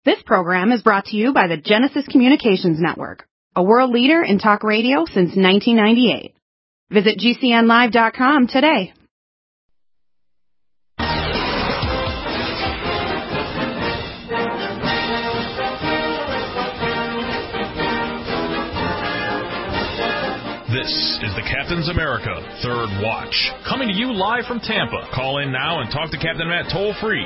This program is brought to you by the Genesis Communications Network, a world leader in talk radio since 1998. Visit GCNlive.com today. This is the Captain's America Third Watch, coming to you live from Tampa. Call in now and talk to Captain Matt toll-free,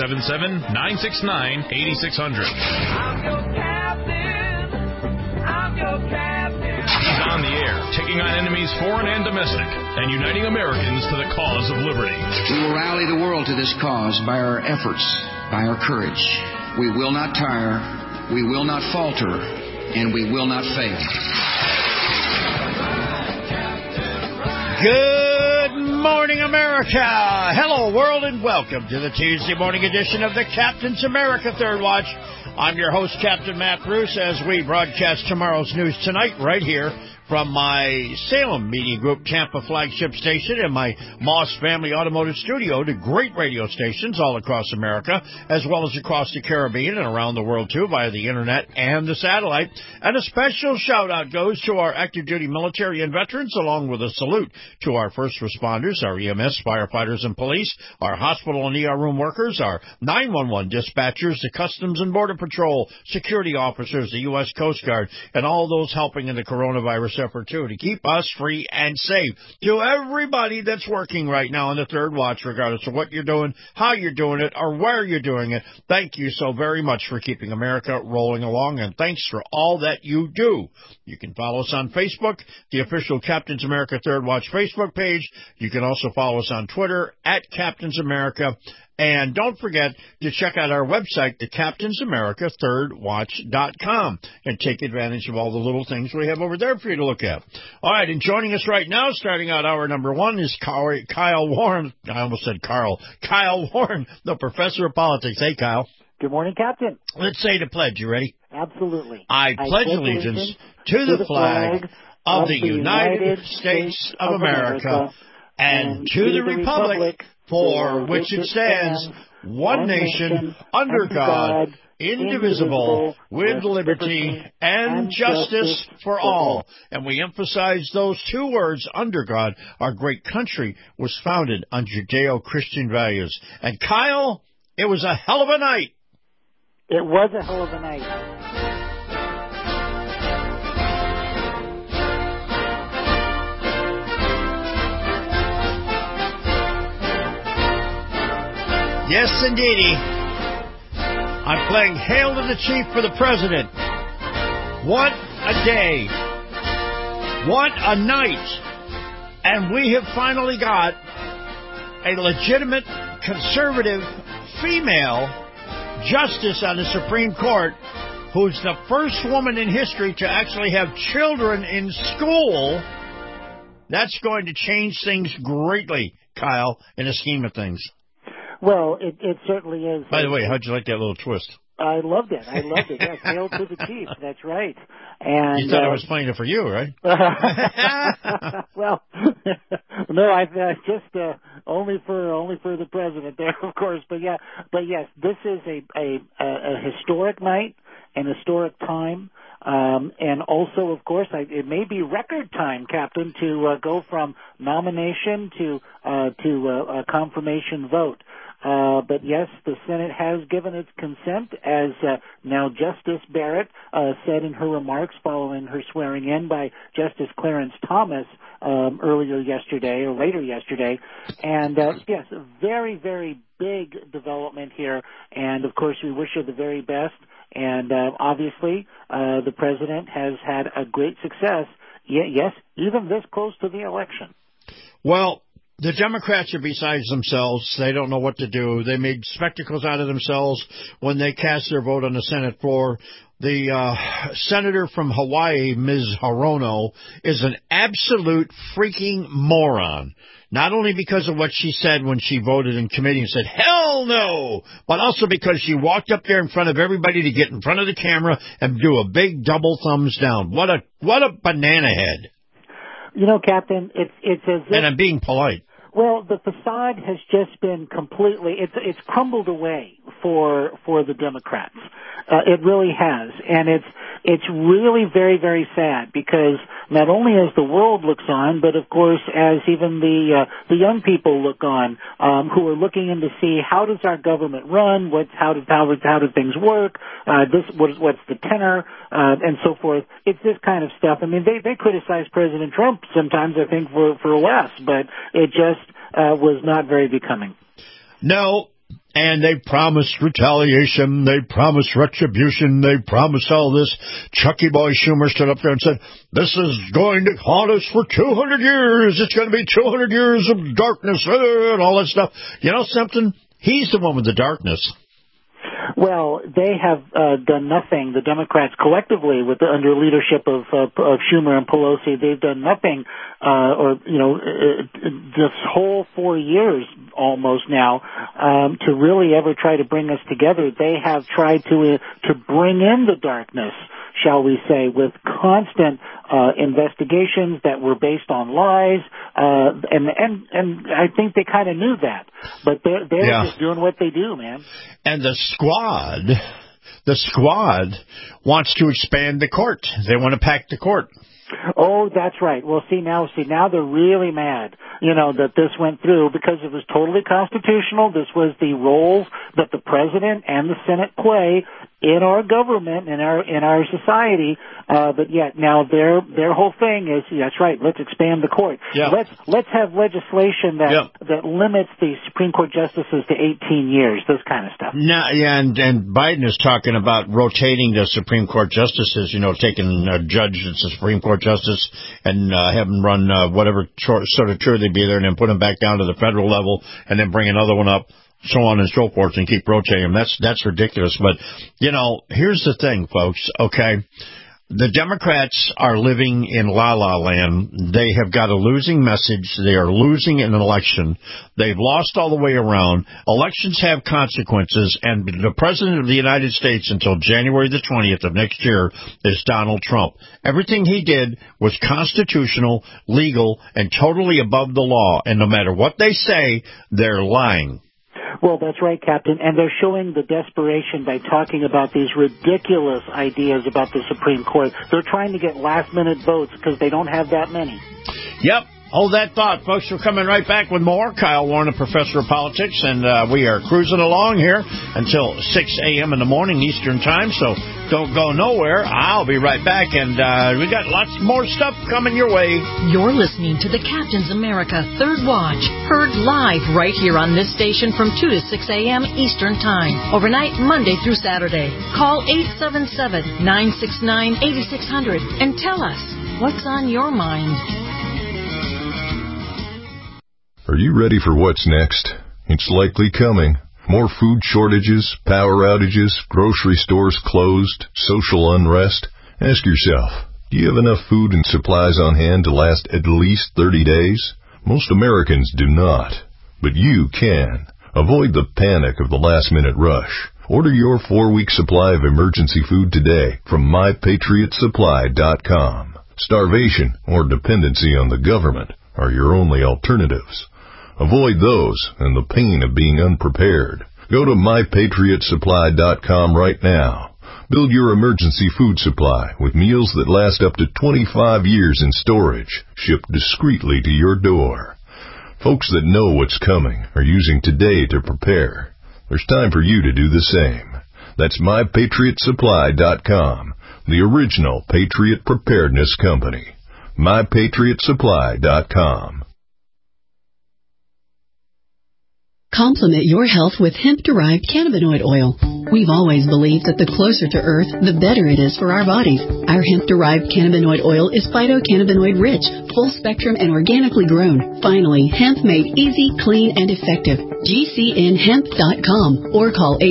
877-969-8600. I'm your captain. I'm your captain. He's on the air, taking on enemies foreign and domestic, and uniting Americans to the cause of liberty. We will rally the world to this cause by our efforts, by our courage. We will not tire, we will not falter, and we will not fail. Good morning, America. Hello, world, and welcome to the Tuesday morning edition of the Captain's America Third Watch. I'm your host, Captain Matt Bruce, as we broadcast tomorrow's news tonight right here from my Salem Media Group Tampa flagship station and my Moss Family Automotive Studio to great radio stations all across America, as well as across the Caribbean and around the world, too, via the Internet and the satellite. And a special shout-out goes to our active duty military and veterans, along with a salute to our first responders, our EMS, firefighters, and police, our hospital and ER room workers, our 911 dispatchers, the Customs and Border Patrol, security officers, the U.S. Coast Guard, and all those helping in the coronavirus effort, too, to keep us free and safe. To everybody that's working right now on the Third Watch, regardless of what you're doing, how you're doing it, or where you're doing it, thank you so very much for keeping America rolling along, and thanks for all that you do. You can follow us on Facebook, the official Captain's America Third Watch Facebook page. You can also follow us on Twitter, @Captain's America. And don't forget to check out our website, the CaptainsAmericaThirdWatch.com, and take advantage of all the little things we have over there for you to look at. All right, and joining us right now, starting out hour number one, is Kyle Warren. I almost said Carl. Kyle Warren, the professor of politics. Hey, Kyle. Good morning, Captain. Let's say the pledge. You ready? Absolutely. I pledge allegiance to the flag of the United States of America and to the republic for which it stands, one nation, under God, indivisible, with liberty and justice for all. And we emphasize those two words, under God. Our great country was founded on Judeo-Christian values. And Kyle, it was a hell of a night. It was a hell of a night. Yes, indeedy. I'm playing Hail to the Chief for the President. What a day. What a night. And we have finally got a legitimate conservative female justice on the Supreme Court who's the first woman in history to actually have children in school. That's going to change things greatly, Kyle, in the scheme of things. Well, it certainly is. By the way, how'd you like that little twist? I loved it. Yes, Hail to the Chief. That's right. And you thought I was playing it for you, right? Well, no, I just only for the president there, of course. But yes, this is a historic night, an historic time. And also, of course, it may be record time, Captain, to go from nomination to a confirmation vote. But yes, the Senate has given its consent, as now Justice Barrett said in her remarks following her swearing in by Justice Clarence Thomas later yesterday. And yes, a very, very big development here. And of course, we wish her the very best. And obviously, the president has had a great success. Yes, even this close to the election. Well, the Democrats are besides themselves. They don't know what to do. They made spectacles out of themselves when they cast their vote on the Senate floor. The senator from Hawaii, Ms. Hirono, is an absolute freaking moron. Not only because of what she said when she voted in committee and said, hell no, but also because she walked up there in front of everybody to get in front of the camera and do a big double thumbs down. What a banana head. You know, Captain, it's as if... And I'm being polite. Well, the facade has just been completely, it's crumbled away for the Democrats. It really has. And it's really very, very sad because not only as the world looks on, but of course as even the young people look on, who are looking in to see how does our government run, how do things work, what's the tenor, and so forth. It's this kind of stuff. I mean, they criticize President Trump sometimes, I think, for less, but it just was not very becoming. No, and they promised retaliation, they promised retribution, they promised all this. Chucky Boy Schumer stood up there and said, this is going to haunt us for 200 years. It's going to be 200 years of darkness and all that stuff. You know something? He's the one with the darkness. Well, they have done nothing. The Democrats collectively, under leadership of Schumer and Pelosi, they've done nothing. This whole 4 years almost now to really ever try to bring us together. They have tried to bring in the darkness, shall we say, with constant investigations that were based on lies, and I think they kind of knew that, but they're just doing what they do, man. And the squad wants to expand the court. They want to pack the court. Oh, that's right. Well, see now they're really mad, that this went through because it was totally constitutional. This was the roles that the president and the Senate play in our government, in our society. But yet now their whole thing is, that's right, let's expand the court. Yeah. Let's have legislation that limits the Supreme Court justices to 18 years, this kind of stuff. No, yeah, and Biden is talking about rotating the Supreme Court justices, taking a judge that's a Supreme Court justice and have them run whatever sort of tour they'd be there, and then put them back down to the federal level, and then bring another one up, so on and so forth, and keep rotating them. That's ridiculous. But, here's the thing, folks, okay? The Democrats are living in la-la land. They have got a losing message. They are losing an election. They've lost all the way around. Elections have consequences, and the President of the United States until January the 20th of next year is Donald Trump. Everything he did was constitutional, legal, and totally above the law, and no matter what they say, they're lying. Well, that's right, Captain. And they're showing the desperation by talking about these ridiculous ideas about the Supreme Court. They're trying to get last-minute votes because they don't have that many. Yep. Hold that thought, folks. We're coming right back with more. Kyle Warren, Professor of Politics, and we are cruising along here until 6 a.m. in the morning Eastern Time, so don't go nowhere. I'll be right back, and we got lots more stuff coming your way. You're listening to the Captain's America Third Watch, heard live right here on this station from 2 to 6 a.m. Eastern Time, overnight Monday through Saturday. Call 877-969-8600 and tell us what's on your mind. Are you ready for what's next? It's likely coming. More food shortages, power outages, grocery stores closed, social unrest. Ask yourself, do you have enough food and supplies on hand to last at least 30 days? Most Americans do not, but you can. Avoid the panic of the last-minute rush. Order your 4-week supply of emergency food today from MyPatriotSupply.com. Starvation or dependency on the government are your only alternatives. Avoid those and the pain of being unprepared. Go to MyPatriotSupply.com right now. Build your emergency food supply with meals that last up to 25 years in storage, shipped discreetly to your door. Folks that know what's coming are using today to prepare. There's time for you to do the same. That's MyPatriotSupply.com, the original Patriot Preparedness Company. MyPatriotSupply.com. Complement your health with hemp-derived cannabinoid oil. We've always believed that the closer to Earth, the better it is for our bodies. Our hemp-derived cannabinoid oil is phytocannabinoid-rich, full-spectrum, and organically grown. Finally, hemp made easy, clean, and effective. GCNHemp.com or call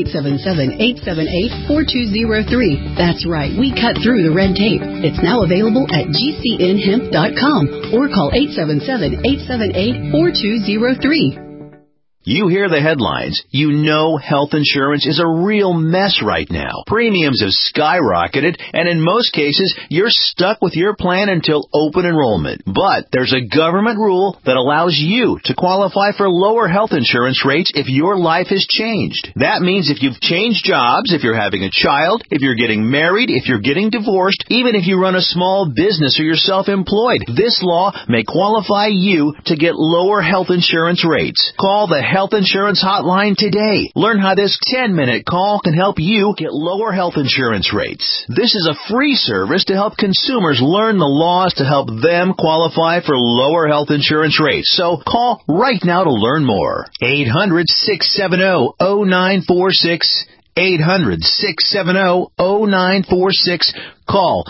877-878-4203. That's right, we cut through the red tape. It's now available at GCNHemp.com or call 877-878-4203. You hear the headlines. You know health insurance is a real mess right now. Premiums have skyrocketed, and in most cases, you're stuck with your plan until open enrollment. But there's a government rule that allows you to qualify for lower health insurance rates if your life has changed. That means if you've changed jobs, if you're having a child, if you're getting married, if you're getting divorced, even if you run a small business or you're self-employed, this law may qualify you to get lower health insurance rates. Call the Health Insurance Hotline today. Learn how this 10-minute call can help you get lower health insurance rates. This is a free service to help consumers learn the laws to help them qualify for lower health insurance rates. So call right now to learn more. 800-670-0946. 800-670-0946. Call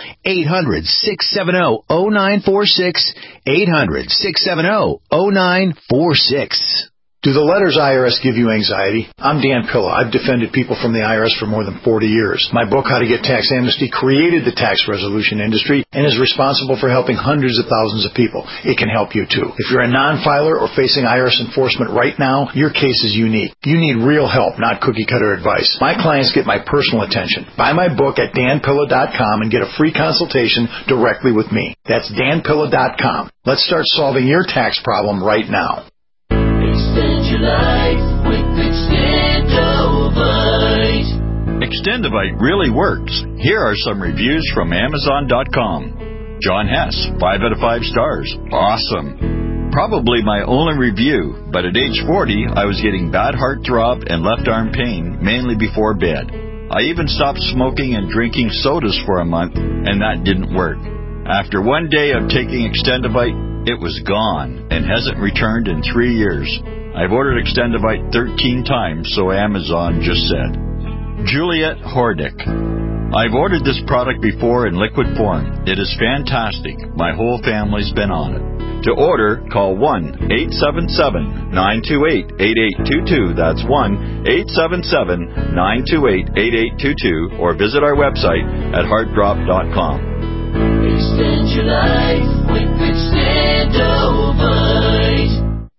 800-670-0946. 800-670-0946. Do the letters IRS give you anxiety? I'm Dan Pilla. I've defended people from the IRS for more than 40 years. My book, How to Get Tax Amnesty, created the tax resolution industry and is responsible for helping hundreds of thousands of people. It can help you too. If you're a non-filer or facing IRS enforcement right now, your case is unique. You need real help, not cookie-cutter advice. My clients get my personal attention. Buy my book at danpilla.com and get a free consultation directly with me. That's danpilla.com. Let's start solving your tax problem right now. Extend your life with Extendovite. Extendovite really works. Here are some reviews from Amazon.com. John Hess, 5 out of 5 stars. Awesome. Probably my only review, but at age 40, I was getting bad heart throb and left arm pain, mainly before bed. I even stopped smoking and drinking sodas for a month, and that didn't work. After one day of taking Extendovite, it was gone and hasn't returned in 3 years. I've ordered Extendovite 13 times, so Amazon just said. Juliet Hordick. I've ordered this product before in liquid form. It is fantastic. My whole family's been on it. To order, call 1-877-928-8822. That's 1-877-928-8822. Or visit our website at heartdrop.com. Extend your life with Extendovite.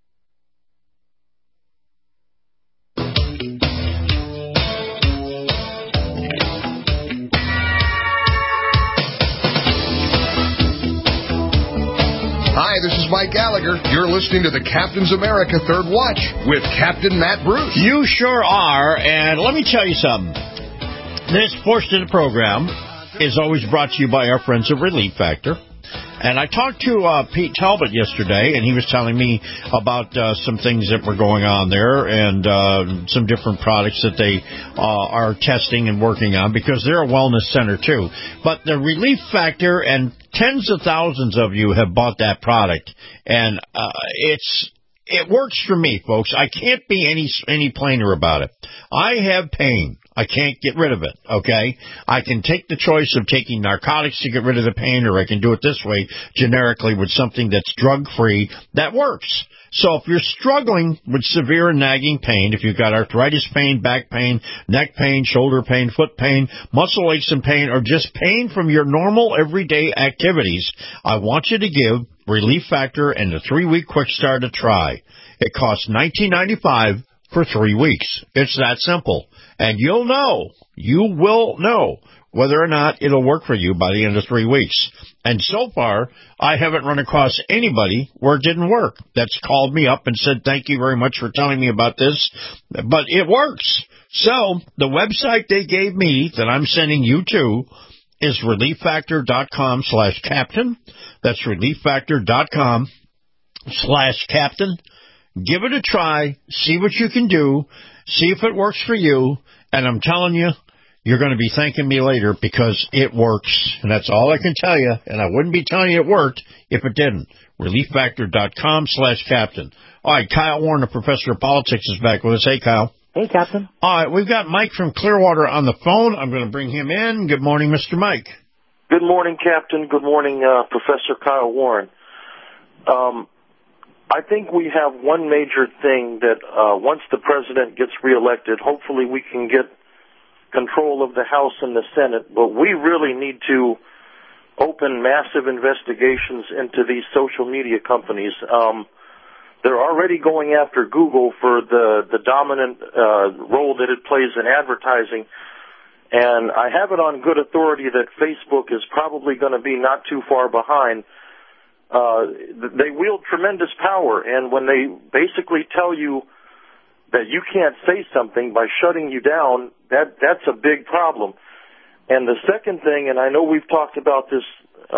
Hi, this is Mike Gallagher. You're listening to the Captain's America Third Watch with Captain Matt Bruce. You sure are, and let me tell you something. This portion of the program is always brought to you by our friends at Relief Factor. And I talked to Pete Talbot yesterday, and he was telling me about some things that were going on there and some different products that they are testing and working on, because they're a wellness center, too. But the Relief Factor, and tens of thousands of you have bought that product, and it works for me, folks. I can't be any plainer about it. I have pain. I can't get rid of it, okay? I can take the choice of taking narcotics to get rid of the pain, or I can do it this way, generically, with something that's drug-free. That works. So if you're struggling with severe and nagging pain, if you've got arthritis pain, back pain, neck pain, shoulder pain, foot pain, muscle aches and pain, or just pain from your normal everyday activities, I want you to give Relief Factor and the 3-week Quick Start a try. It costs $19.95 for 3 weeks. It's that simple. And you will know whether or not it'll work for you by the end of 3 weeks. And so far, I haven't run across anybody where it didn't work that's called me up and said, thank you very much for telling me about this, but it works. So the website they gave me that I'm sending you to is relieffactor.com/captain. That's relieffactor.com/captain. Give it a try, see what you can do, see if it works for you, and I'm telling you, you're going to be thanking me later, because it works. And that's all I can tell you, and I wouldn't be telling you it worked if it didn't. relieffactor.com/captain. All right, Kyle Warren, the professor of politics, is back with us. Hey, Kyle. Hey, Captain. All right, we've got Mike from Clearwater on the phone. I'm going to bring him in. Good morning, Mr. Mike. Good morning, Captain. Good morning, Professor Kyle Warren. I think we have one major thing that once the president gets reelected, hopefully we can get control of the House and the Senate, but we really need to open massive investigations into these social media companies. They're already going after Google for the dominant role that it plays in advertising. And I have it on good authority that Facebook is probably going to be not too far behind. They wield tremendous power, and when they basically tell you that you can't say something by shutting you down, that's a big problem. And the second thing, and I know we've talked about this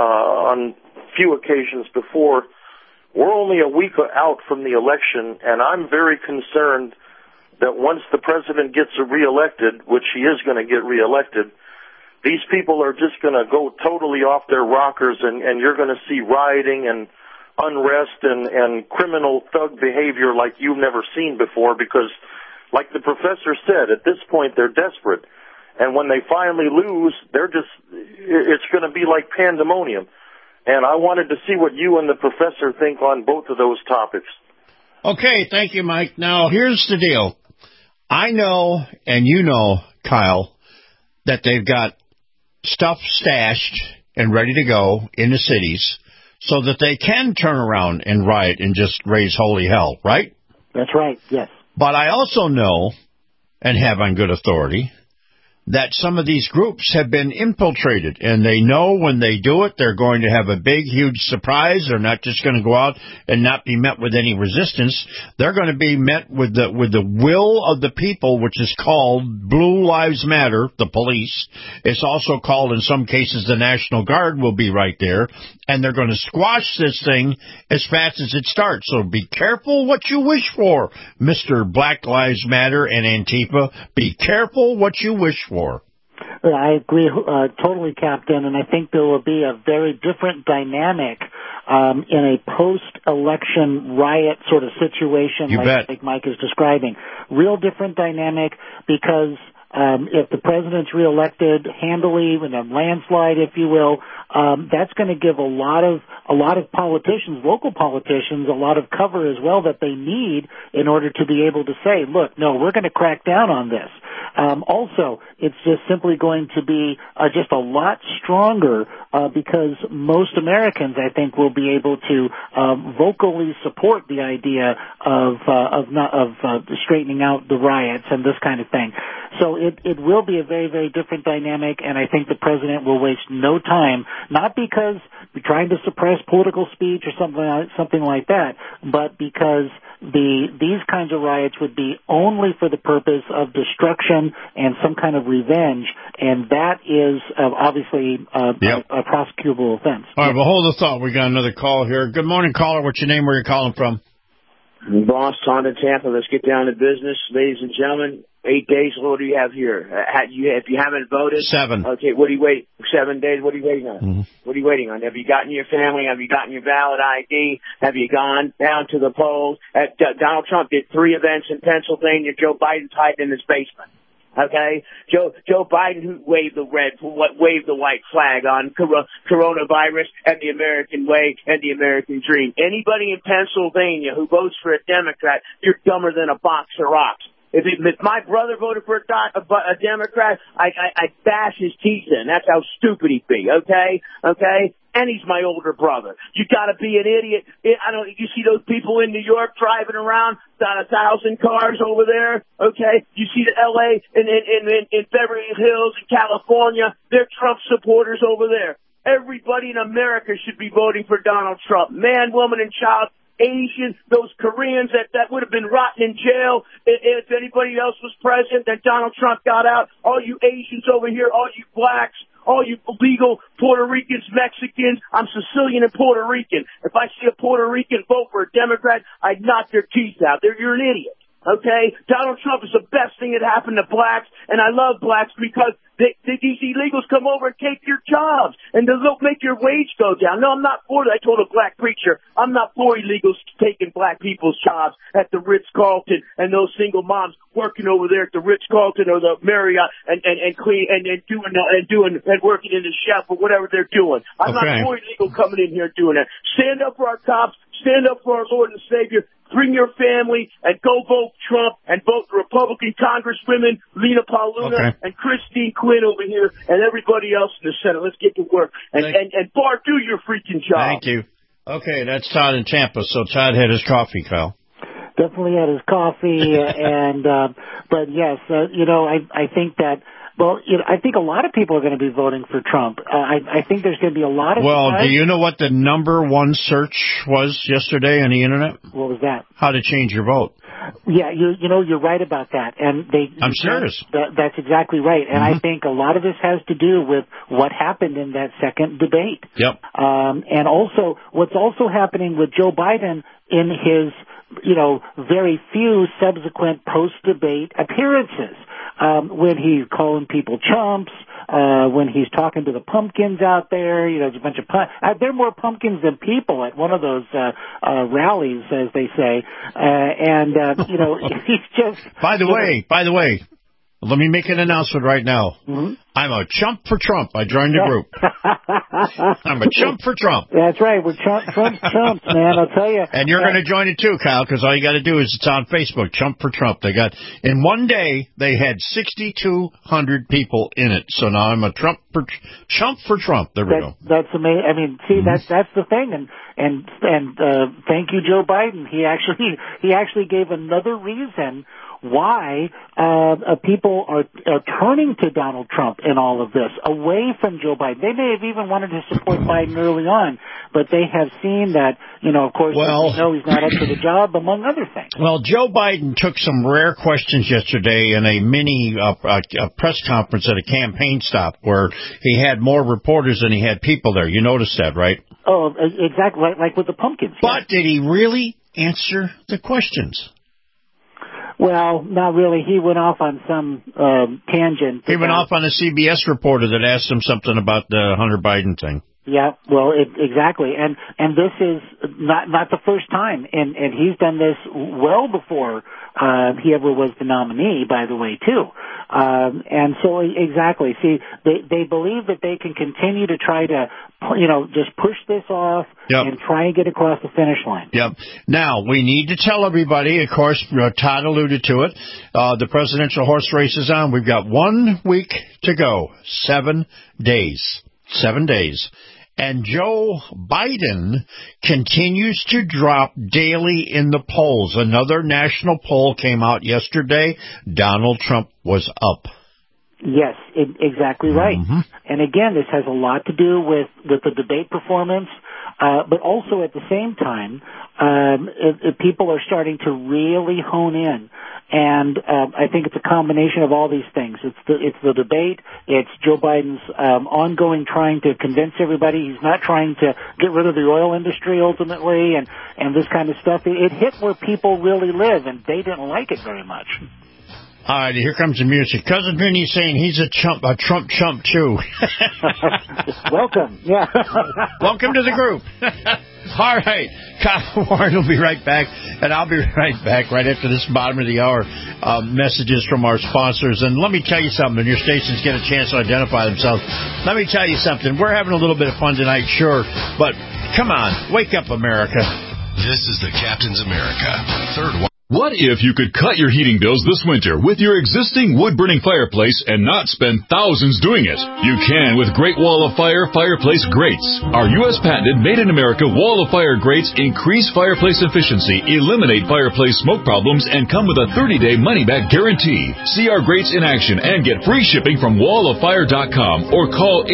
on a few occasions before, we're only a week out from the election, and I'm very concerned that once the president gets reelected, which he is going to get reelected, these people are just going to go totally off their rockers, and you're going to see rioting and unrest and criminal thug behavior like you've never seen before, because, like the professor said, at this point they're desperate. And when they finally lose, it's going to be like pandemonium. And I wanted to see what you and the professor think on both of those topics. Okay, thank you, Mike. Now, here's the deal. I know, and you know, Kyle, that they've got stuff stashed and ready to go in the cities so that they can turn around and riot and just raise holy hell, right? That's right, yes. But I also know, and have on good authority, that some of these groups have been infiltrated, and they know when they do it, they're going to have a big, huge surprise. They're not just going to go out and not be met with any resistance. They're going to be met with the will of the people, which is called Blue Lives Matter, the police. It's also called, in some cases, the National Guard will be right there, and they're going to squash this thing as fast as it starts. So be careful what you wish for, Mr. Black Lives Matter and Antifa. Be careful what you wish for. I agree totally, Captain, and I think there will be a very different dynamic in a post-election riot sort of situation like Mike is describing. Real different dynamic because if the president's reelected handily in a landslide, if you will, that's going to give a lot of politicians, local politicians, a lot of cover as well that they need in order to be able to say, look, no, we're going to crack down on this. Also, it's just simply going to be just a lot stronger because most Americans, I think, will be able to vocally support the idea of straightening out the riots and this kind of thing. So it will be a very, very different dynamic, and I think the president will waste no time, not because we're trying to suppress political speech or something like that, but because these kinds of riots would be only for the purpose of destruction and some kind of revenge, and that is obviously a prosecutable offense. All right, well, hold the thought. We got another call here. Good morning, caller. What's your name? Where are you calling from? Boss, on to Tampa. Let's get down to business. Ladies and gentlemen, 8 days. What do you have here? If you haven't voted? 7. Okay, what are you waiting? 7 days. What are you waiting on? Mm-hmm. What are you waiting on? Have you gotten your family? Have you gotten your valid ID? Have you gone down to the polls? Donald Trump did 3 events in Pennsylvania. Joe Biden's hiding in his basement. Okay, Joe Biden, who waved the white flag on coronavirus and the American way and the American dream. Anybody in Pennsylvania who votes for a Democrat, you're dumber than a box of rocks. If my brother voted for a Democrat, I'd bash his teeth in. That's how stupid he'd be. Okay. And he's my older brother. You gotta be an idiot. You see those people in New York driving around, got 1,000 cars over there, okay? You see the LA in Beverly Hills in California, they're Trump supporters over there. Everybody in America should be voting for Donald Trump. Man, woman, and child, Asian, those Koreans that would have been rotting in jail if anybody else was president, then Donald Trump got out. All you Asians over here, all you blacks, all you illegal Puerto Ricans, Mexicans, I'm Sicilian and Puerto Rican. If I see a Puerto Rican vote for a Democrat, I'd knock their teeth out. You're an idiot. Okay? Donald Trump is the best thing that happened to blacks, and I love blacks because these illegals come over and take your jobs, and they'll make your wage go down. No, I'm not for that. I told a black preacher, I'm not for illegals taking black people's jobs at the Ritz-Carlton and those single moms working over there at the Ritz-Carlton or the Marriott and working in the chef or whatever they're doing. I'm not for illegal coming in here doing that. Stand up for our cops. Stand up for our Lord and Savior. Bring your family and go vote Trump and vote the Republican Congresswomen, Lena Pauluna and Christine Quinn over here and everybody else in the Senate. Let's get to work. And Bart, do your freaking job. Thank you. Okay, that's Todd in Tampa. So Todd had his coffee, Kyle. Definitely had his coffee, but yes, I think that. Well, I think a lot of people are going to be voting for Trump. I think there's going to be a lot of. Well, do you know what the number one search was yesterday on the internet? What was that? How to change your vote. Yeah, you're right about that, and I'm serious. That's exactly right, and I think a lot of this has to do with what happened in that second debate. Yep. And also, what's also happening with Joe Biden in his, very few subsequent post-debate appearances, when he's calling people chumps. When he's talking to the pumpkins out there, there's a bunch of there are more pumpkins than people at one of those rallies, as they say, he's just. By the way, let me make an announcement right now. Mm-hmm. I'm a chump for Trump. I joined the group. I'm a chump for Trump. That's right. We're chumps, man. I'll tell you. And you're going to join it too, Kyle, because all you got to do is it's on Facebook. Chump for Trump. In one day they had 6,200 people in it. So now I'm a chump for Trump. There we go. That's amazing. I mean, see, that's the thing. And thank you, Joe Biden. He actually gave another reason why people are turning to Donald Trump in all of this, away from Joe Biden. They may have even wanted to support Biden early on, but they have seen that, of course, he's not up to the job, among other things. Well, Joe Biden took some rare questions yesterday in a mini press conference at a campaign stop where he had more reporters than he had people there. You noticed that, right? Oh, exactly, like with the pumpkins. But did he really answer the questions? Well, not really. He went off on some tangent. He went off on a CBS reporter that asked him something about the Hunter Biden thing. Yeah, well, exactly. And this is not the first time, and he's done this well before he ever was the nominee, by the way, too. And so, exactly. See, they believe that they can continue to try to, just push this off and try and get across the finish line. Yep. Now, we need to tell everybody, of course, Todd alluded to it, the presidential horse race is on. We've got 1 week to go. 7 days. 7 days. And Joe Biden continues to drop daily in the polls. Another national poll came out yesterday. Donald Trump was up. Yes, exactly right. Mm-hmm. And again, this has a lot to do with the debate performance, but also at the same time, people are starting to really hone in. And I think it's a combination of all these things. It's the debate. It's Joe Biden's ongoing trying to convince everybody he's not trying to get rid of the oil industry ultimately, and this kind of stuff. It hit where people really live, and they didn't like it very much. All right, here comes the music. Cousin Vinny's saying he's a Trump chump too. Welcome, yeah. Welcome to the group. All right, Kyle Warren will be right back, and I'll be right back right after this bottom of the hour messages from our sponsors. And let me tell you something, your stations get a chance to identify themselves. Let me tell you something, we're having a little bit of fun tonight, sure, but come on, wake up, America. This is the Captain's America Third Watch. What if you could cut your heating bills this winter with your existing wood-burning fireplace and not spend thousands doing it? You can with Great Wall of Fire fireplace grates. Our U.S. patented made-in-America Wall of Fire grates increase fireplace efficiency, eliminate fireplace smoke problems, and come with a 30-day money-back guarantee. See our grates in action and get free shipping from walloffire.com or call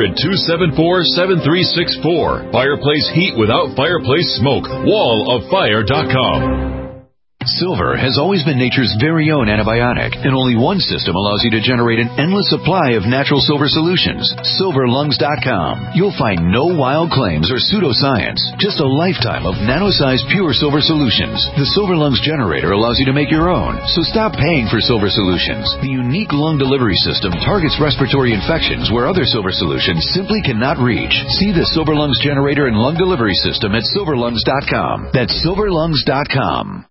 800-274-7364. Fireplace heat without fireplace smoke. Walloffire.com. Silver has always been nature's very own antibiotic, and only one system allows you to generate an endless supply of natural silver solutions. SilverLungs.com. You'll find no wild claims or pseudoscience, just a lifetime of nano-sized pure silver solutions. The Silver Lungs generator allows you to make your own, so stop paying for silver solutions. The unique lung delivery system targets respiratory infections where other silver solutions simply cannot reach. See the Silver Lungs generator and lung delivery system at SilverLungs.com. That's SilverLungs.com.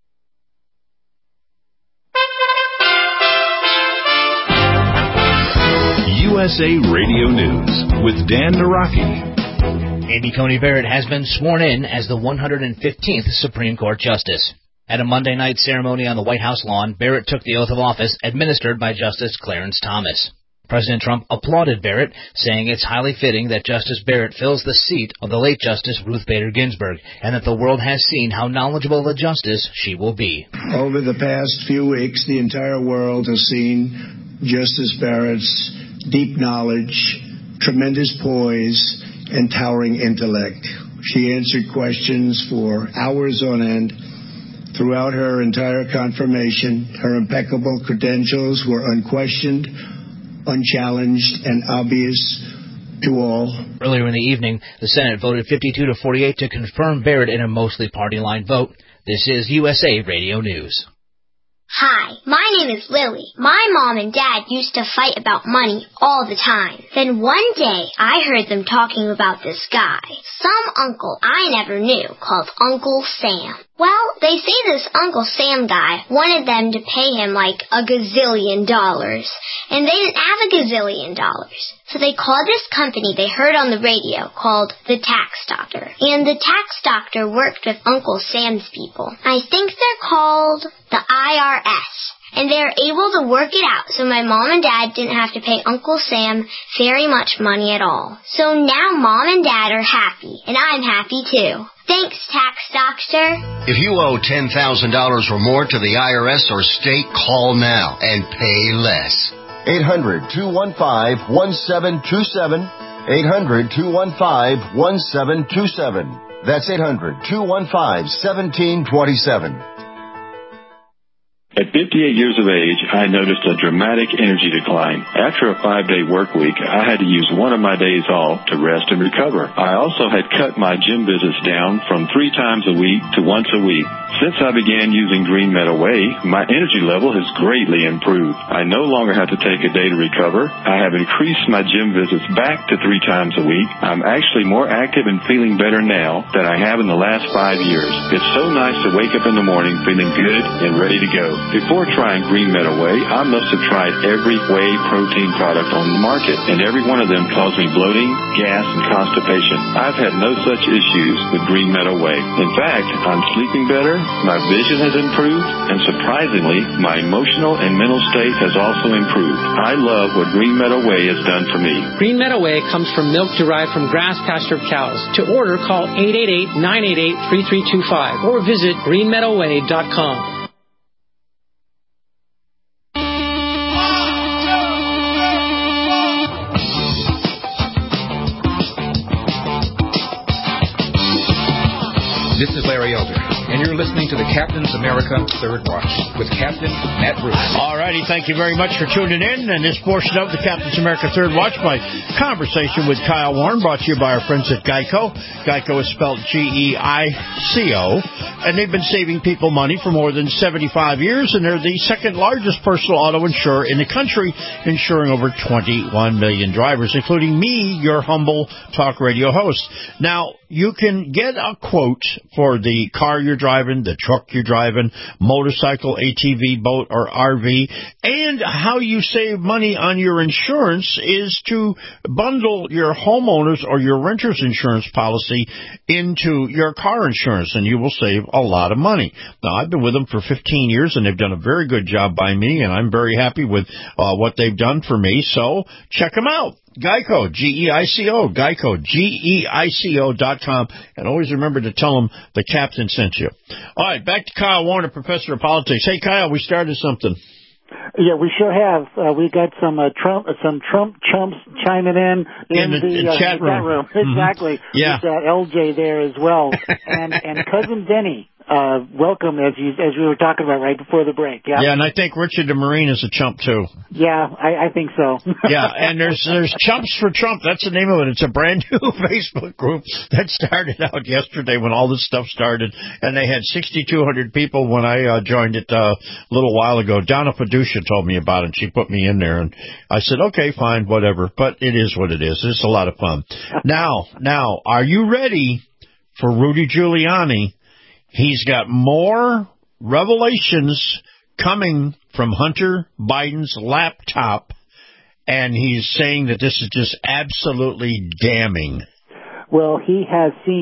USA Radio News with Dan Naraki. Amy Coney Barrett has been sworn in as the 115th Supreme Court Justice. At a Monday night ceremony on the White House lawn, Barrett took the oath of office administered by Justice Clarence Thomas. President Trump applauded Barrett, saying it's highly fitting that Justice Barrett fills the seat of the late Justice Ruth Bader Ginsburg, and that the world has seen how knowledgeable a justice she will be. Over the past few weeks, the entire world has seen Justice Barrett's deep knowledge, tremendous poise, and towering intellect. She answered questions for hours on end. Throughout her entire confirmation, her impeccable credentials were unquestioned, unchallenged, and obvious to all. Earlier in the evening, the Senate voted 52-48 to confirm Barrett in a mostly party-line vote. This is USA Radio News. Hi, my name is Lily. My mom and dad used to fight about money all the time. Then one day, I heard them talking about this guy, some uncle I never knew, called Uncle Sam. Well, they say this Uncle Sam guy wanted them to pay him like $1 gazillion, and they didn't have $1 gazillion. So they called this company they heard on the radio called the Tax Doctor. And the Tax Doctor worked with Uncle Sam's people. I think they're called the IRS. And they were able to work it out so my mom and dad didn't have to pay Uncle Sam very much money at all. So now mom and dad are happy, and I'm happy too. Thanks, Tax Doctor. If you owe $10,000 or more to the IRS or state, call now and pay less. 800-215-1727. 800-215-1727. That's 800-215-1727. At 58 years of age, I noticed a dramatic energy decline. After a 5-day work week, I had to use one of my days off to rest and recover. I also had cut my gym visits down from 3 times a week to once a week. Since I began using Green Meadow Whey, my energy level has greatly improved. I no longer have to take a day to recover. I have increased my gym visits back to 3 times a week. I'm actually more active and feeling better now than I have in the last 5 years. It's so nice to wake up in the morning feeling good and ready to go. Before trying Green Meadow Whey, I must have tried every whey protein product on the market, and every one of them caused me bloating, gas, and constipation. I've had no such issues with Green Meadow Whey. In fact, I'm sleeping better, my vision has improved, and surprisingly, my emotional and mental state has also improved. I love what Green Meadow Whey has done for me. Green Meadow Whey comes from milk derived from grass-pastured cows. To order, call 888-988-3325 or visit greenmeadowwhey.com. This is Larry Elder, and you're listening to the Captain's America Third Watch with Captain Matt Bruce. All righty, thank you very much for tuning in. And this portion of the Captain's America Third Watch, my conversation with Kyle Warren, brought to you by our friends at Geico. Geico is spelled G-E-I-C-O, and they've been saving people money for more than 75 years, and they're the second largest personal auto insurer in the country, insuring over 21 million drivers, including me, your humble talk radio host. Now, you can get a quote for the car you're driving, the truck you're driving, motorcycle, ATV, boat, or RV, and how you save money on your insurance is to bundle your homeowner's or your renter's insurance policy into your car insurance, and you will save a lot of money. Now, I've been with them for 15 years, and they've done a very good job by me, and I'm very happy with what they've done for me, so check them out. Geico, G-E-I-C-O, Geico, Geico.com. And always remember to tell them the captain sent you. All right, back to Kyle Warner, professor of politics. Hey, Kyle, we started something. Yeah, we sure have. We got some Trump chumps chiming in the chat room. Exactly. Yeah. With LJ there as well. and Cousin Denny. Welcome, as we were talking about right before the break. Yeah. Yeah, and I think Richard DeMarine is a chump too. Yeah, I think so. Yeah, and there's Chumps for Trump. That's the name of it. It's a brand new Facebook group that started out yesterday when all this stuff started, and they had 6,200 people when I joined it a little while ago. Donna Padusha told me about it. And she put me in there, and I said, okay, fine, whatever. But it is what it is. It's a lot of fun. Now, are you ready for Rudy Giuliani? He's got more revelations coming from Hunter Biden's laptop, and he's saying that this is just absolutely damning. Well, he has seen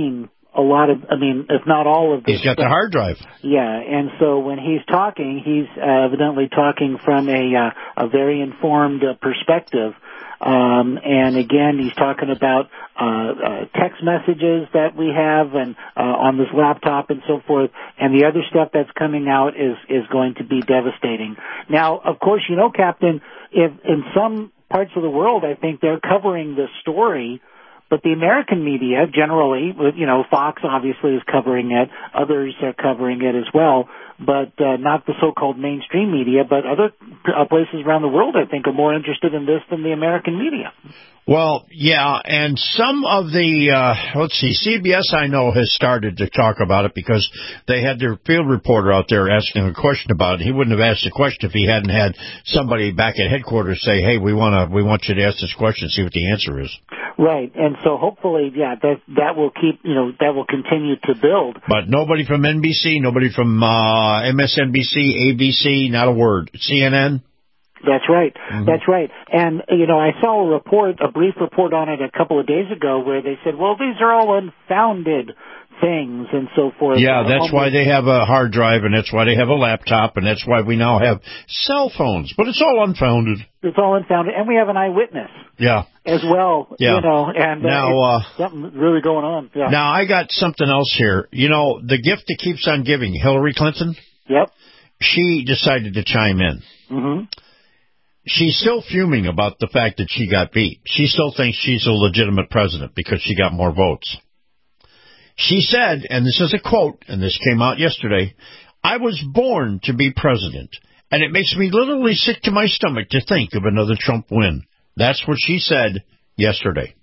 a lot of, if not all of this. He's got the hard drive. Yeah, and so when he's talking, he's evidently talking from a very informed perspective. And again, he's talking about text messages that we have and on this laptop and so forth. And the other stuff that's coming out is going to be devastating. Now, of course, Captain, if in some parts of the world, I think they're covering this story. But the American media generally, Fox obviously is covering it. Others are covering it as well. But not the so-called mainstream media, but other places around the world, I think, are more interested in this than the American media. Well, yeah, and some of the, CBS, I know, has started to talk about it because they had their field reporter out there asking a question about it. He wouldn't have asked the question if he hadn't had somebody back at headquarters say, hey, we want you to ask this question and see what the answer is. Right, and so hopefully, that will keep, that will continue to build. But nobody from NBC, nobody from MSNBC, ABC, not a word. CNN? That's right. Mm-hmm. That's right. And, I saw a brief report on it a couple of days ago where they said, well, these are all unfounded things and so forth. Yeah, that's why they have a hard drive, and that's why they have a laptop, and that's why we now have cell phones. But it's all unfounded. It's all unfounded. And we have an eyewitness. Yeah. As well. Yeah. And now, something really going on. Yeah. Now, I got something else here. The gift that keeps on giving, Hillary Clinton. Yep. She decided to chime in. Mm-hmm. She's still fuming about the fact that she got beat. She still thinks she's a legitimate president because she got more votes. She said, and this is a quote, and this came out yesterday, I was born to be president, and it makes me literally sick to my stomach to think of another Trump win. That's what she said yesterday.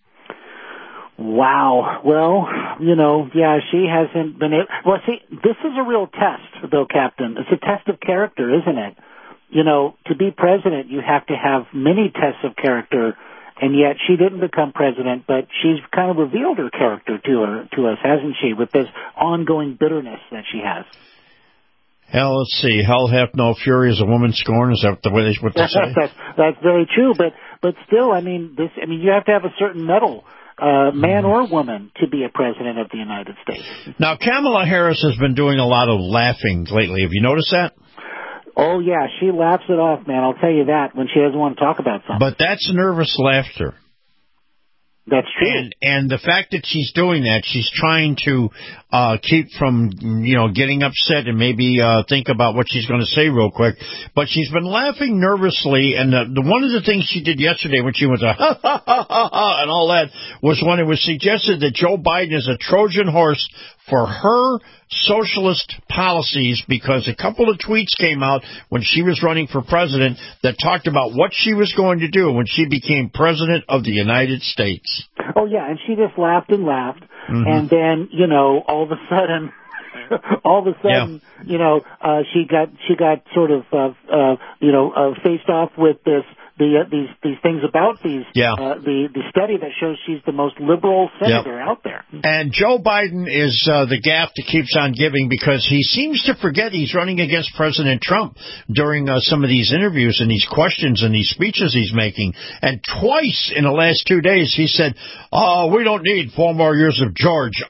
Wow. Well, she hasn't been able... Well, see, this is a real test, though, Captain. It's a test of character, isn't it? To be president, you have to have many tests of character, and yet she didn't become president, but she's kind of revealed her character to us, hasn't she, with this ongoing bitterness that she has. Hell, let's see. Hell hath no fury as a woman scorned. Is that the way what they say? That's very true, but still, you have to have a certain mettle. Man or woman, to be a president of the United States. Now, Kamala Harris has been doing a lot of laughing lately. Have you noticed that? Oh, yeah, she laughs it off, man. I'll tell you that, when she doesn't want to talk about something. But that's nervous laughter. That's true. And the fact that she's doing that, she's trying to keep from, getting upset and maybe think about what she's going to say real quick. But she's been laughing nervously, and the one of the things she did yesterday when she went to ha, ha, ha, ha, ha, and all that was when it was suggested that Joe Biden is a Trojan horse for her socialist policies, because a couple of tweets came out when she was running for president that talked about what she was going to do when she became president of the United States. Oh, yeah, and she just laughed and laughed. Mm-hmm. And then, all of a sudden, she got sort of, faced off with these things about the study that shows she's the most liberal senator out there. And Joe Biden is the gaffe that keeps on giving, because he seems to forget he's running against President Trump during some of these interviews and these questions and these speeches he's making. And twice in the last 2 days he said, we don't need 4 more years of George.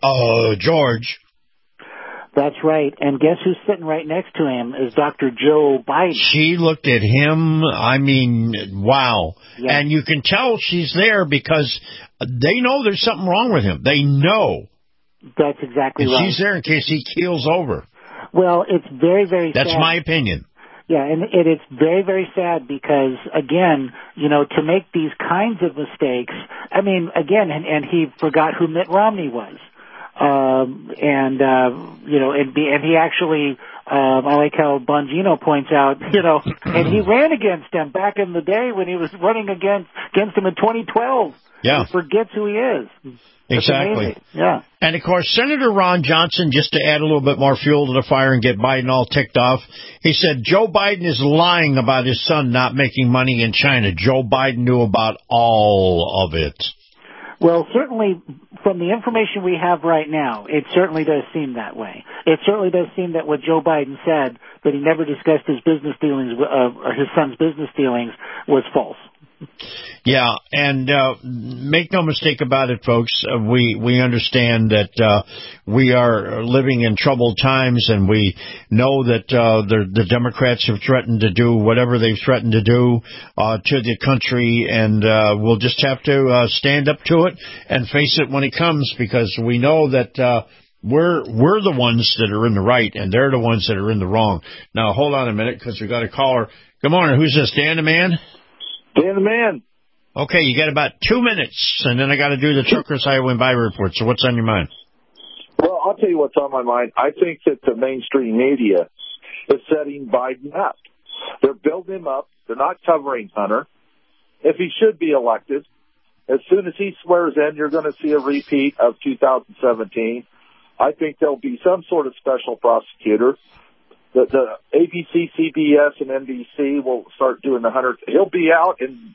That's right. And guess who's sitting right next to him is Dr. Joe Biden. She looked at him. Wow. Yeah. And you can tell she's there because they know there's something wrong with him. They know. That's exactly right. She's there in case he keels over. Well, it's very, very sad. That's my opinion. Yeah, and it's very, very sad because, again, to make these kinds of mistakes, and he forgot who Mitt Romney was. And he actually, I like how Bongino points out, and he ran against him back in the day when he was running against him in 2012. Yeah. He forgets who he is. That's exactly. Amazing. Yeah. And of course, Senator Ron Johnson, just to add a little bit more fuel to the fire and get Biden all ticked off, he said Joe Biden is lying about his son not making money in China. Joe Biden knew about all of it. Well, certainly, from the information we have right now, it certainly does seem that way. It certainly does seem that what Joe Biden said, that he never discussed his business dealings, or his son's business dealings, was false. Yeah, and make no mistake about it, folks. We understand that we are living in troubled times, and we know that the Democrats have threatened to do whatever they've threatened to do to the country, and we'll just have to stand up to it and face it when it comes, because we know that we're the ones that are in the right, and they're the ones that are in the wrong. Now, hold on a minute, because we got a caller. Good morning. Who's this? Dan the Man? Dan the Man. Okay, you got about 2 minutes, and then I got to do the Truckers Highway and Bible Report. So what's on your mind? Well, I'll tell you what's on my mind. I think that the mainstream media is setting Biden up. They're building him up. They're not covering Hunter. If he should be elected, as soon as he swears in, you're going to see a repeat of 2017. I think there'll be some sort of special prosecutor. The ABC, CBS, and NBC will start doing the Hunter. He'll be out, and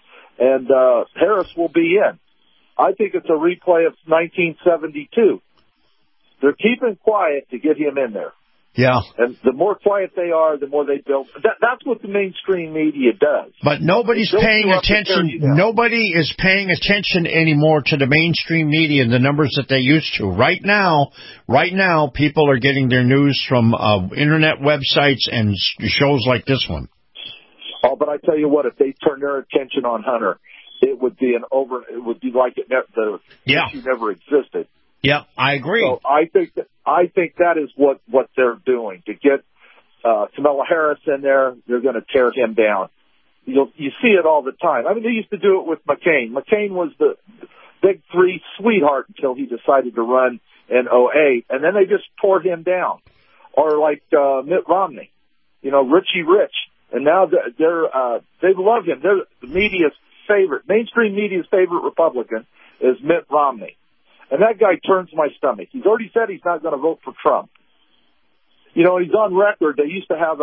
Harris will be in. I think it's a replay of 1972. They're keeping quiet to get him in there. Yeah. And the more quiet they are, the more they build. That's what the mainstream media does. But nobody's paying attention. Nobody is paying attention anymore to the mainstream media and the numbers that they used to. Right now, people are getting their news from internet websites and shows like this one. Oh, but I tell you what, if they turn their attention on Hunter, it would be like the issue never existed. Yeah, I agree. So I think that is what they're doing to get Kamala Harris in there. They're going to tear him down. You see it all the time. I mean, they used to do it with McCain. McCain was the big three sweetheart until he decided to run in 2008, and then they just tore him down. Or like Mitt Romney, Richie Rich. And now they love him. They're the media's favorite, mainstream media's favorite Republican is Mitt Romney. And that guy turns my stomach. He's already said he's not going to vote for Trump. He's on record. They used to have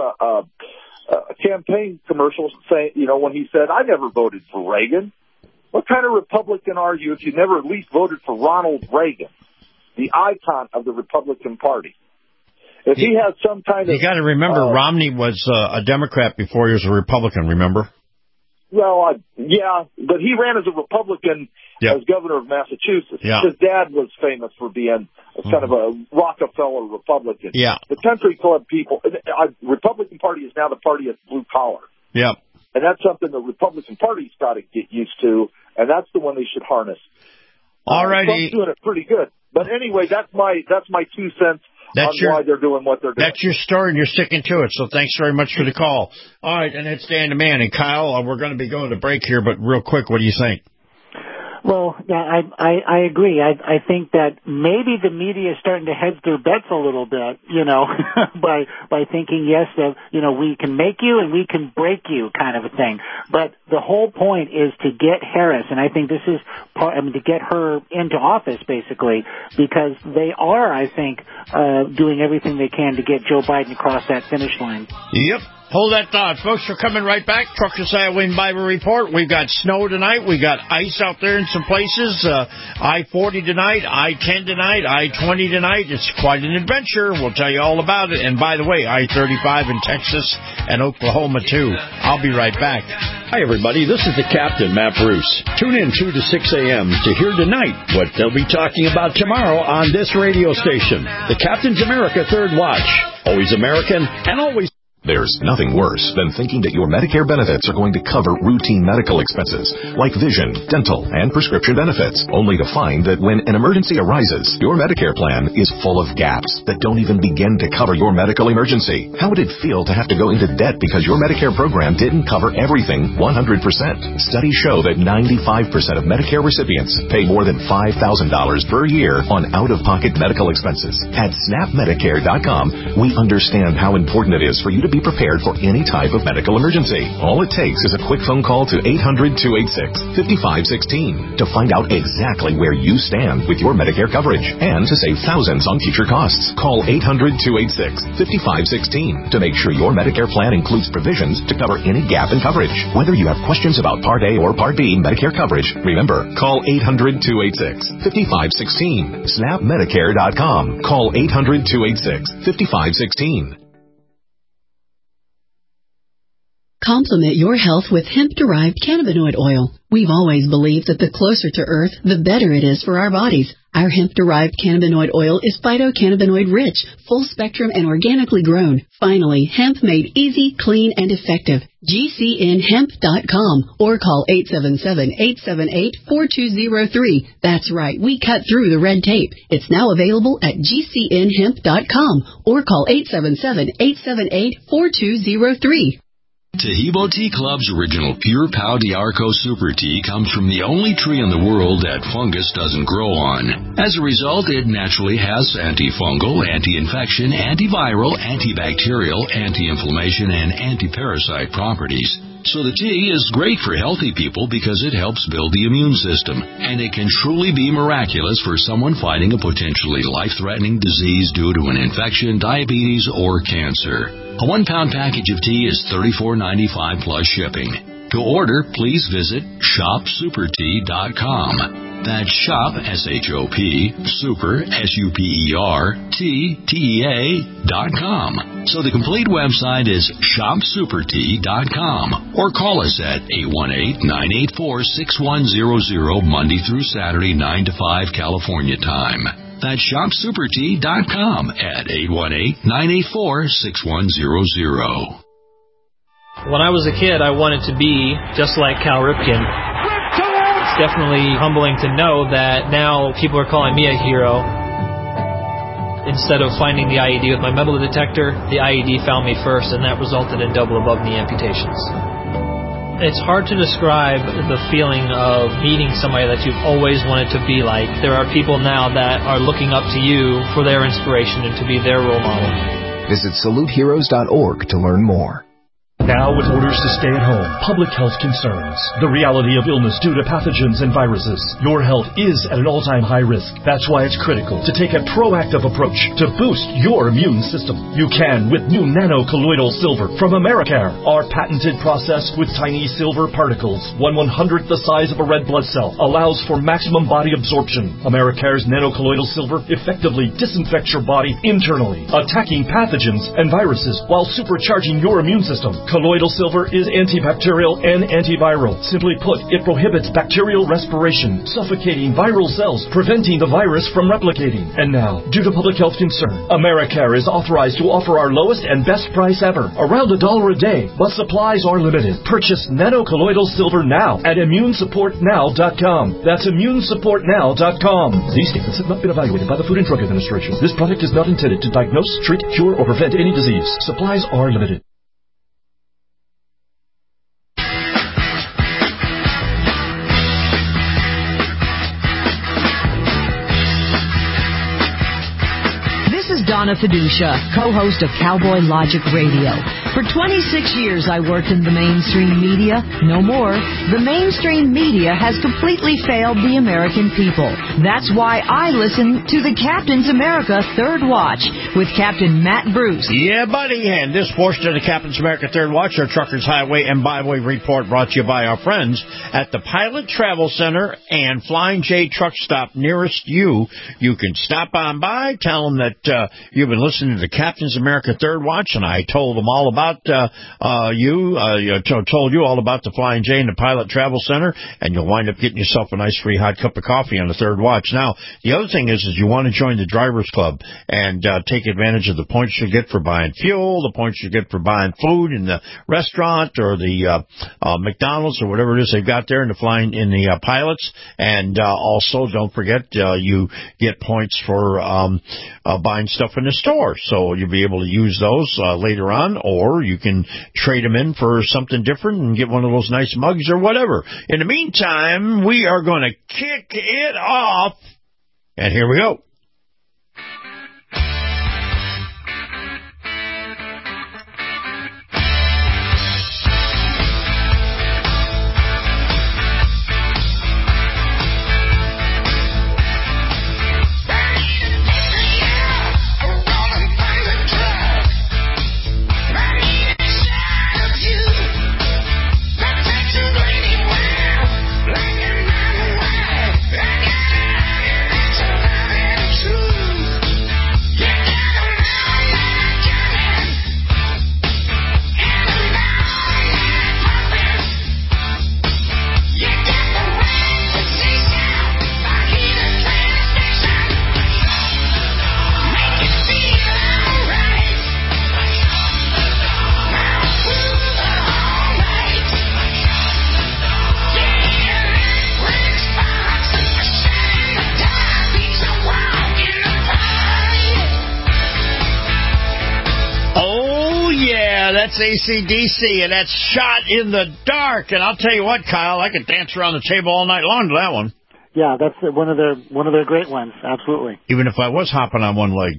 a campaign commercial saying, when he said, I never voted for Reagan. What kind of Republican are you if you never at least voted for Ronald Reagan, the icon of the Republican Party? If he has some kind of... You got to remember, Romney was a Democrat before he was a Republican, remember? Well, yeah, but he ran as a Republican as governor of Massachusetts. Yeah. His dad was famous for being kind of a Rockefeller Republican. Yeah. The country club people... Republican Party is now the party of blue collar. Yeah. And that's something the Republican Party's got to get used to, and that's the one they should harness. All righty. Trump's doing it pretty good. But anyway, that's my 2 cents. Why they're doing what they're doing. That's your story, and you're sticking to it, so thanks very much for the call. All right, and it's Dan the Man. And Kyle, we're going to be going to break here, but real quick, what do you think? Well, yeah, I agree. I think that maybe the media is starting to hedge their bets a little bit, by thinking, yes, that, we can make you and we can break you kind of a thing. But the whole point is to get Harris, and I think this is to get her into office, basically, because they are, I think, doing everything they can to get Joe Biden across that finish line. Yep. Hold that thought, folks. We're coming right back. Truckers Highway and Bible Report. We've got snow tonight. We got ice out there in some places. I-40 tonight, I-10 tonight, I-20 tonight. It's quite an adventure. We'll tell you all about it. And by the way, I-35 in Texas and Oklahoma, too. I'll be right back. Hi, everybody. This is the Captain, Matt Bruce. Tune in 2 to 6 a.m. to hear tonight what they'll be talking about tomorrow on this radio station. The Captain's America Third Watch. Always American and always... There's nothing worse than thinking that your Medicare benefits are going to cover routine medical expenses like vision, dental, and prescription benefits, only to find that when an emergency arises, your Medicare plan is full of gaps that don't even begin to cover your medical emergency. How would it feel to have to go into debt because your Medicare program didn't cover everything 100%? Studies show that 95% of Medicare recipients pay more than $5,000 per year on out-of-pocket medical expenses. At SnapMedicare.com, we understand how important it is for you to be prepared for any type of medical emergency. All it takes is a quick phone call to 800-286-5516 to find out exactly where you stand with your Medicare coverage and to save thousands on future costs. Call 800-286-5516 to make sure your Medicare plan includes provisions to cover any gap in coverage. Whether you have questions about Part A or Part B Medicare coverage, remember, call 800-286-5516. SnapMedicare.com. Call 800-286-5516. Complement your health with hemp-derived cannabinoid oil. We've always believed that the closer to Earth, the better it is for our bodies. Our hemp-derived cannabinoid oil is phytocannabinoid-rich, full-spectrum, and organically grown. Finally, hemp made easy, clean, and effective. GCNhemp.com or call 877-878-4203. That's right, we cut through the red tape. It's now available at GCNhemp.com or call 877-878-4203. Tahibo Tea Club's original Pure Pau d'Arco Super Tea comes from the only tree in the world that fungus doesn't grow on. As a result, it naturally has antifungal, anti-infection, antiviral, antibacterial, anti-inflammation, and anti-parasite properties. So the tea is great for healthy people because it helps build the immune system, and it can truly be miraculous for someone fighting a potentially life-threatening disease due to an infection, diabetes, or cancer. A 1-pound package of tea is $34.95 plus shipping. To order, please visit shopsupertea.com. That's shop, S-H-O-P, super, S-U-P-E-R, T-E-A.com. So the complete website is shopsupertea.com or call us at 818-984-6100 Monday through Saturday, 9 to 5 California time. That's shopsupertea.com at 818-984-6100. When I was a kid, I wanted to be just like Cal Ripken. It's definitely humbling to know that now people are calling me a hero. Instead of finding the IED with my metal detector, the IED found me first, and that resulted in double above-knee amputations. It's hard to describe the feeling of meeting somebody that you've always wanted to be like. There are people now that are looking up to you for their inspiration and to be their role model. Visit SaluteHeroes.org to learn more. Now with orders to stay at home, public health concerns, the reality of illness due to pathogens and viruses, your health is at an all-time high risk. That's why it's critical to take a proactive approach to boost your immune system. You can with new nano-colloidal silver from Americare. Our patented process with tiny silver particles, 1/100th the size of a red blood cell, allows for maximum body absorption. Americare's nano-colloidal silver effectively disinfects your body internally, attacking pathogens and viruses while supercharging your immune system. Colloidal silver is antibacterial and antiviral. Simply put, it prohibits bacterial respiration, suffocating viral cells, preventing the virus from replicating. And now, due to public health concern, Americare is authorized to offer our lowest and best price ever, around $1 a day, but supplies are limited. Purchase nano-colloidal silver now at immunesupportnow.com. That's immunesupportnow.com. These statements have not been evaluated by the Food and Drug Administration. This product is not intended to diagnose, treat, cure, or prevent any disease. Supplies are limited. Donna Fiducia, co-host of Cowboy Logic Radio. For 26 years, I worked in the mainstream media. No more. The mainstream media has completely failed the American people. That's why I listen to the Captain's America Third Watch with Captain Matt Bruce. Yeah, buddy. And this portion of the Captain's America Third Watch, our Truckers Highway and Byway Report, brought to you by our friends at the Pilot Travel Center and Flying J Truck Stop nearest you. You can stop on by, tell them that you've been listening to the Captain's America Third Watch, and I told them all about told you all about the Flying J and the Pilot Travel Center, and you'll wind up getting yourself a nice free hot cup of coffee on the Third Watch. Now, the other thing is you want to join the Drivers Club and take advantage of the points you get for buying fuel, the points you get for buying food in the restaurant or the McDonald's or whatever it is they've got there in the Pilots, and also don't forget you get points for buying stuff in the store, so you'll be able to use those later on, or you can trade them in for something different and get one of those nice mugs or whatever. In the meantime, we are going to kick it off, and here we go. That's AC/DC, and that's Shot in the Dark. And I'll tell you what, Kyle, I could dance around the table all night long to that one. Yeah, that's one of their great ones. Absolutely. Even if I was hopping on one leg.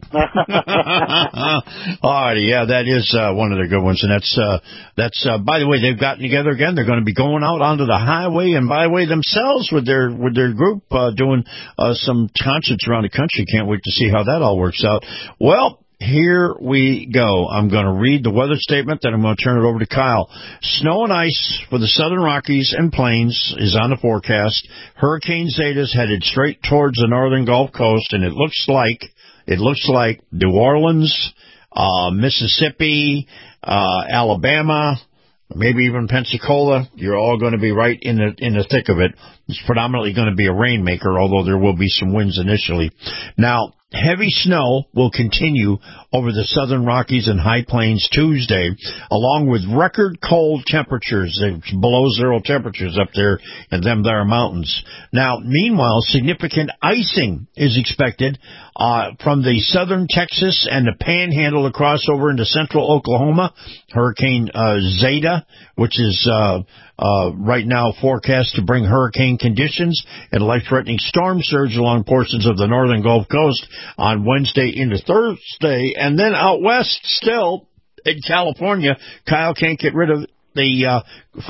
All right, yeah, that is one of their good ones, and that's by the way, they've gotten together again. They're going to be going out onto the highway and byway themselves with their group doing some concerts around the country. Can't wait to see how that all works out. Well, here we go. I'm going to read the weather statement, then I'm going to turn it over to Kyle. Snow and ice for the southern Rockies and Plains is on the forecast. Hurricane Zeta is headed straight towards the northern Gulf Coast, and it looks like New Orleans, Mississippi, Alabama, maybe even Pensacola. You're all going to be right in the thick of it. It's predominantly going to be a rainmaker, although there will be some winds initially. Now, heavy snow will continue over the southern Rockies and High Plains Tuesday, along with record cold temperatures. It's below zero temperatures up there in them there mountains. Now, meanwhile, significant icing is expected from the southern Texas and the Panhandle across over into central Oklahoma. Hurricane Zeta, which is right now forecast to bring hurricane conditions and life-threatening storm surge along portions of the northern Gulf Coast on Wednesday into Thursday. And then out west still in California, Kyle can't get rid of the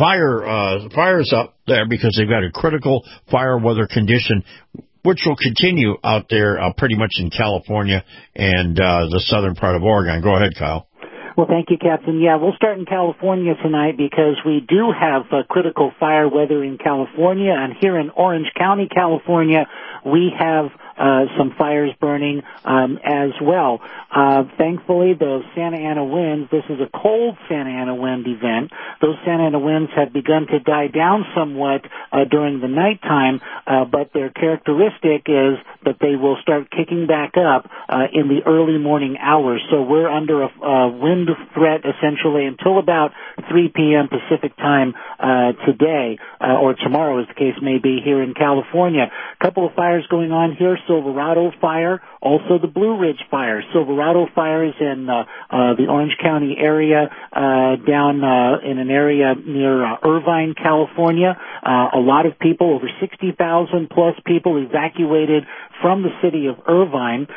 fires up there because they've got a critical fire weather condition, which will continue out there pretty much in California and the southern part of Oregon. Go ahead, Kyle. Well, thank you, Captain. Yeah, we'll start in California tonight because we do have critical fire weather in California. And here in Orange County, California, we have some fires burning as well. Thankfully, the Santa Ana winds, this is a cold Santa Ana wind event. Those Santa Ana winds have begun to die down somewhat during the nighttime, but their characteristic is that they will start kicking back up in the early morning hours. So we're under a wind threat essentially until about 3 p.m. Pacific time today, or tomorrow as the case may be here in California. A couple of fires going on here. Silverado fire, also the Blue Ridge fire. Silverado fire is in the Orange County area, down in an area near Irvine, California. A lot of people, over 60,000 plus people evacuated from the city of Irvine,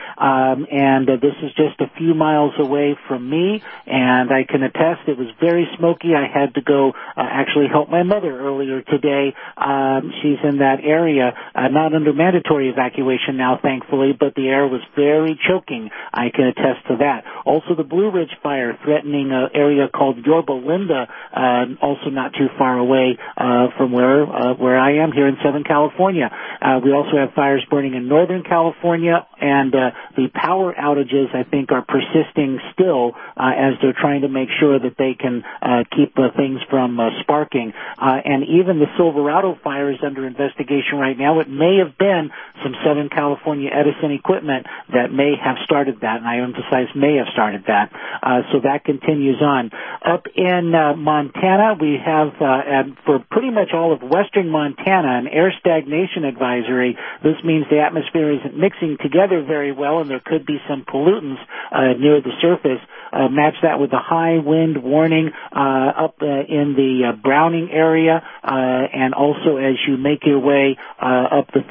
and this is just a few miles away from me, and I can attest it was very smoky. I had to go actually help my mother earlier today. She's in that area, not under mandatory evacuation now, thankfully, but the air was very choking. I can attest to that. Also, the Blue Ridge fire threatening an area called Yorba Linda, also not too far away from where I am here in Southern California. We also have fires burning in Northern California, and the power outages, I think, are persisting still as they're trying to make sure that they can keep things from sparking. And even the Silverado fire is under investigation right now. It may have been some Southern California Edison equipment that may have started that, and I emphasize may have started that. So that continues on. Up in Montana, we have, for pretty much all of western Montana, an air stagnation advisory. This means the atmosphere isn't mixing together very well, and there could be some pollutants near the surface. Match that with a high wind warning up in the Browning area, and also as you make your way up the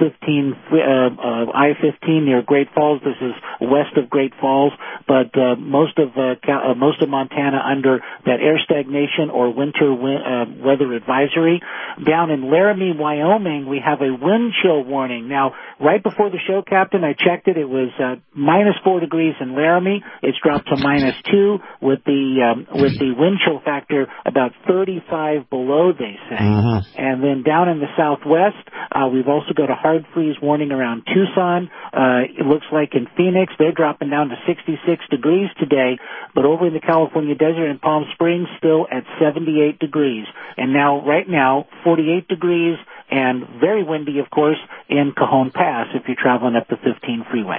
I-15 near Great Falls. This is west of Great Falls, but most of Montana under that air stagnation or winter weather advisory. Down in Laramie, Wyoming, we have a wind chill warning. Now, right before the show, Captain, I checked it. It was minus 4 degrees in Laramie. It's dropped to minus 2 with the wind chill factor about 35 below, they say. And then down in the southwest, we've also got a hard freeze warning around Tucson. It looks like in Phoenix, they're dropping down to 66 degrees today, but over in the California desert in Palm Springs, still at 78 degrees. And now, right now, 48 degrees and very windy, of course, in Cajon Pass if you're traveling up the 15 freeway.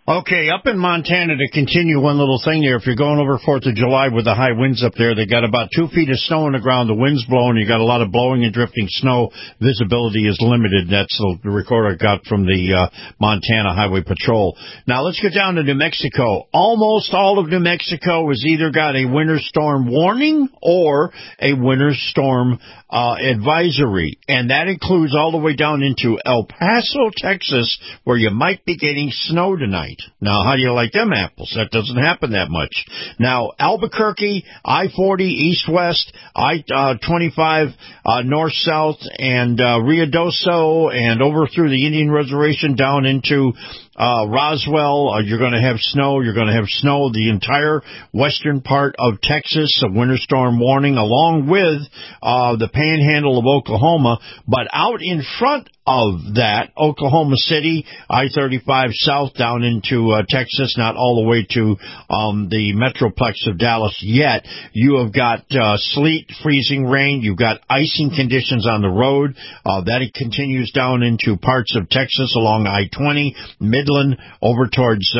Okay, up in Montana, to continue one little thing there, if you're going over 4th of July with the high winds up there, they got about 2 feet of snow on the ground, the wind's blowing, you got a lot of blowing and drifting snow, visibility is limited. That's the report I got from the Montana Highway Patrol. Now let's get down to New Mexico. Almost all of New Mexico has either got a winter storm warning or a winter storm advisory, and that includes all the way down into El Paso, Texas, where you might be getting snow tonight. Now, how do you like them apples? That doesn't happen that much. Now, Albuquerque, I-40 east-west, I-25 north-south, and Ruidoso, and over through the Indian Reservation down into Roswell, you're going to have snow. You're going to have snow the entire western part of Texas, a winter storm warning, along with the panhandle of Oklahoma. But out in front of that, Oklahoma City, I-35 south down into Texas, not all the way to the metroplex of Dallas yet. You have got sleet, freezing rain. You've got icing conditions on the road. That continues down into parts of Texas along I-20, Midland, over towards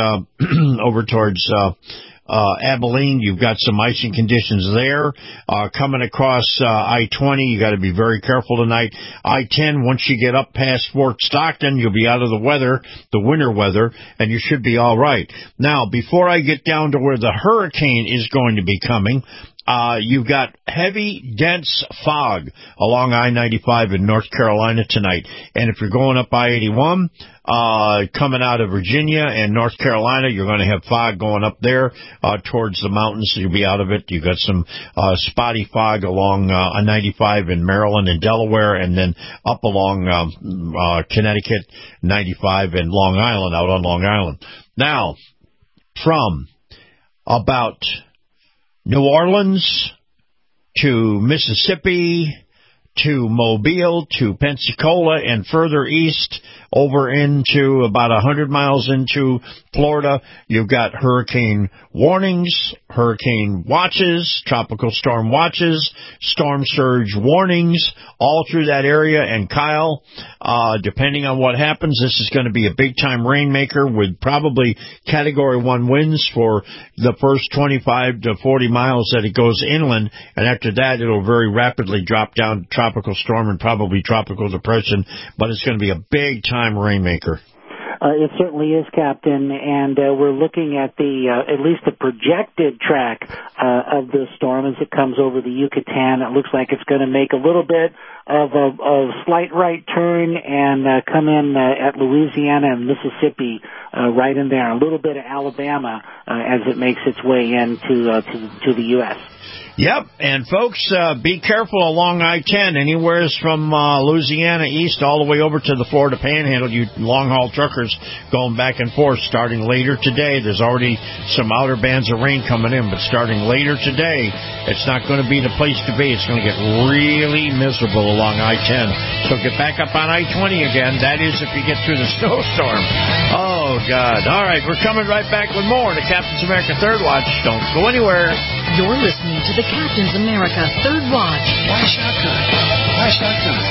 Abilene. You've got some icing conditions there. Coming across I-20, you got to be very careful tonight. I-10, once you get up past Fort Stockton, you'll be out of the winter weather, and you should be all right. Now, before I get down to where the hurricane is going to be coming, you've got heavy, dense fog along I-95 in North Carolina tonight. And if you're going up I-81, coming out of Virginia and North Carolina, you're going to have fog going up there towards the mountains, so you'll be out of it. You've got some spotty fog along I-95 in Maryland and Delaware, and then up along Connecticut, 95 and Long Island, out on Long Island. Now, from about New Orleans to Mississippi to Mobile to Pensacola and further east over into about 100 miles into Florida, you've got hurricane warnings, hurricane watches, tropical storm watches, storm surge warnings, all through that area. And Kyle, depending on what happens, this is going to be a big-time rainmaker with probably Category 1 winds for the first 25 to 40 miles that it goes inland, and after that it'll very rapidly drop down to tropical storm and probably tropical depression, but it's going to be a big-time rainmaker. It certainly is, Captain, and we're looking at at least the projected track of the storm as it comes over the Yucatan. It looks like it's going to make a little bit of a slight right turn and come in at Louisiana and Mississippi, right in there. A little bit of Alabama as it makes its way into to the U.S. Yep, and folks, be careful along I-10, anywhere from Louisiana east all the way over to the Florida Panhandle, you long-haul truckers going back and forth starting later today. There's already some outer bands of rain coming in, but starting later today, it's not going to be the place to be. It's going to get really miserable along I-10. So get back up on I-20 again. That is if you get through the snowstorm. Oh, God. All right, we're coming right back with more to Captain's America Third Watch. Don't go anywhere. You're listening to the Captain's America Third Watch. Why shotgun? Why shotgun?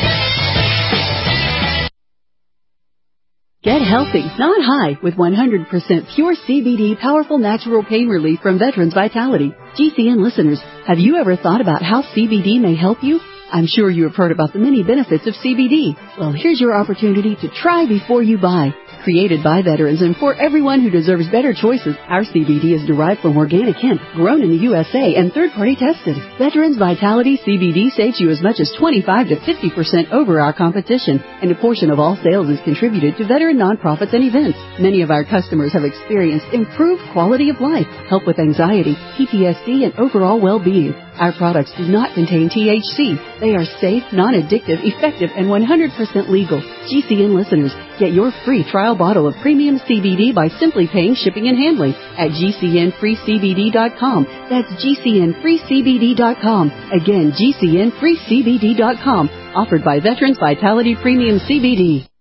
Get healthy, not high, with 100% pure CBD powerful natural pain relief from Veterans Vitality. GCN listeners, have you ever thought about how CBD may help you? I'm sure you have heard about the many benefits of CBD. Well, here's your opportunity to try before you buy. Created by veterans and for everyone who deserves better choices, our CBD is derived from organic hemp, grown in the USA and third-party tested. Veterans Vitality CBD saves you as much as 25 to 50% over our competition, and a portion of all sales is contributed to veteran nonprofits and events. Many of our customers have experienced improved quality of life, help with anxiety, PTSD, and overall well-being. Our products do not contain THC. They are safe, non-addictive, effective, and 100% legal. GCN listeners, get your free trial bottle of premium CBD by simply paying shipping and handling at GCNFreeCBD.com. That's GCNFreeCBD.com. Again, GCNFreeCBD.com. Offered by Veterans Vitality Premium CBD.